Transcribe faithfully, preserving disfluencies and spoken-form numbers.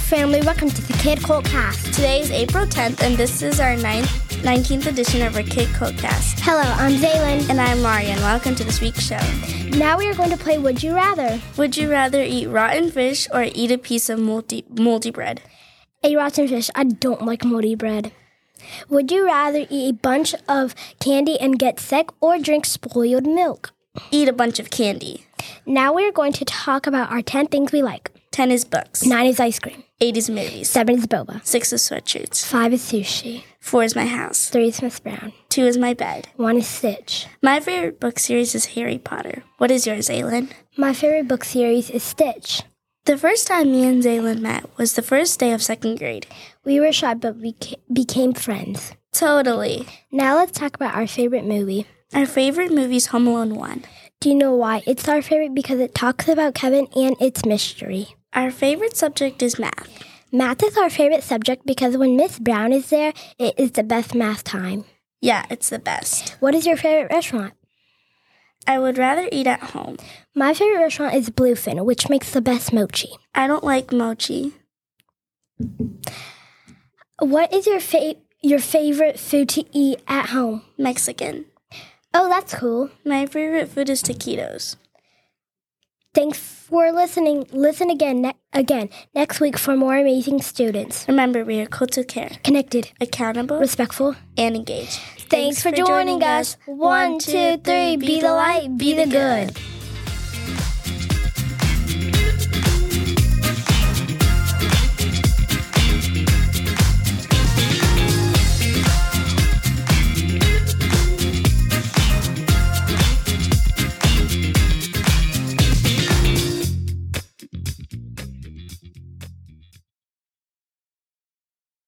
family. Welcome to the Kid Colt Cast. Today is April tenth, and this is our ninth, nineteenth edition of our Kid Colt Cast. Hello, I'm Zaylin. And I'm Marian. Welcome to this week's show. Now we are going to play Would You Rather. Would you rather eat rotten fish or eat a piece of moldy, moldy bread? A rotten fish. I don't like moldy bread. Would you rather eat a bunch of candy and get sick or drink spoiled milk? Eat a bunch of candy. Now we are going to talk about our ten things we like. ten is books. nine is ice cream. eight is movies. seven is boba. six is sweatshirts. five is sushi. four is my house. three is Miss Brown. two is my bed. one is Stitch. My favorite book series is Harry Potter. What is yours, Aylin? My favorite book series is Stitch. The first time me and Zaylin met was the first day of second grade. We were shy, but we ca- became friends. Totally. Now let's talk about our favorite movie. Our favorite movie is Home Alone one. Do you know why? It's our favorite because it talks about Kevin and it's mystery. Our favorite subject is math. Math is our favorite subject because when Miss Brown is there, it is the best math time. Yeah, it's the best. What is your favorite restaurant? I would rather eat at home. My favorite restaurant is Bluefin, which makes the best mochi. I don't like mochi. What is your fa- your favorite food to eat at home? Mexican. Oh, that's cool. My favorite food is taquitos. Thanks for listening. Listen again ne- again next week for more amazing students. Remember, we are called to care, Connected, accountable, respectful, and engaged. Thanks, Thanks for, for joining us. One, two, three. Be the light, be the good.